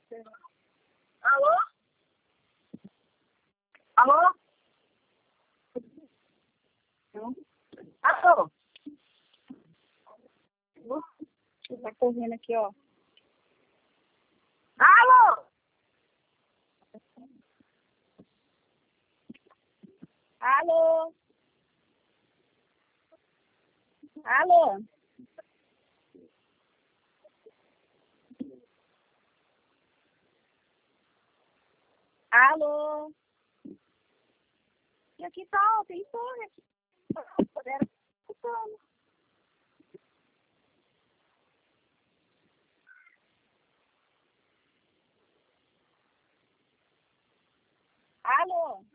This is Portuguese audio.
Alô? Alô? Alô? Tá correndo aqui, ó. Alô? Alô? Alô? Alô? E aqui tá, ó, tem fone aqui. Puderam escutando. Alô?